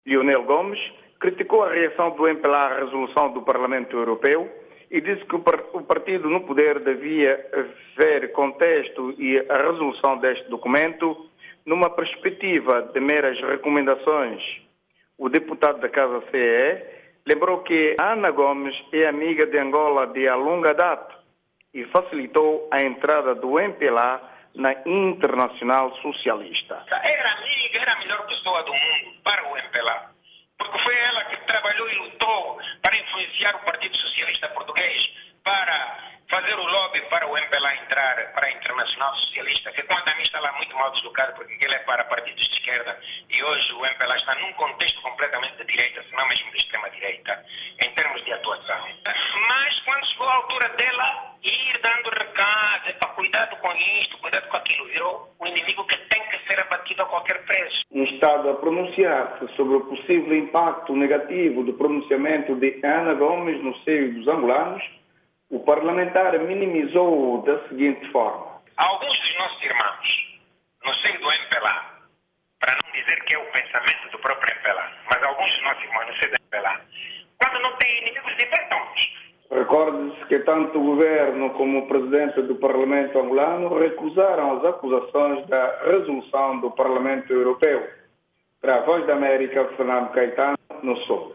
Lionel Gomes criticou a reação do MPLA à resolução do Parlamento Europeu e disse que o partido no poder devia ver contexto e a resolução deste documento numa perspectiva de meras recomendações. O deputado da Casa CE lembrou que Ana Gomes é amiga de Angola de longa data e facilitou a entrada do MPLA na Internacional Socialista. Era amiga, era a melhor pessoa do mundo para o MPLA, porque foi ela que trabalhou e lutou para influenciar o Partido Socialista Português, para fazer o lobby para o MPLA entrar para a Internacional Socialista, que quanto a mim está lá muito mal deslocado, porque ele é para partidos de esquerda, e hoje o MPLA está num contexto completamente de direita, se não mesmo de extrema-direita, em termos de atuação. Mas quando chegou a altura dela ir dando recados, para cuidado com isto, cuidado com aquilo, virou o inimigo que tem que ser abatido a qualquer preço. Instado a pronunciar-se sobre o possível impacto negativo do pronunciamento de Ana Gomes no seio dos angolanos, o parlamentar minimizou da seguinte forma. Alguns dos nossos irmãos, no seio do MPLA, para não dizer que é o pensamento do próprio MPLA, mas alguns dos nossos irmãos no seio do MPLA, quando não têm inimigos, libertam-nos. Recorde-se que tanto o governo como o presidente do Parlamento angolano recusaram as acusações da resolução do Parlamento Europeu. Para a Voz da América, Fernando Caetano, no Sul.